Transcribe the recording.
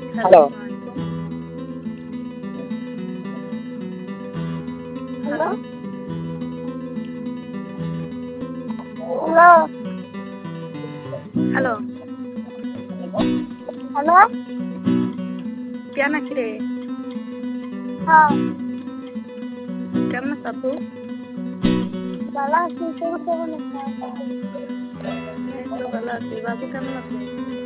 Hello hello. अस्सलाम वालेकुम। Hello. Hello hello. Hello hello. pianakire हाँ। কেমন আছো আপু? ভালো আছি, তুমি কেমন আছো? এই তো ভালো আছি। বাবু কেমন আছে?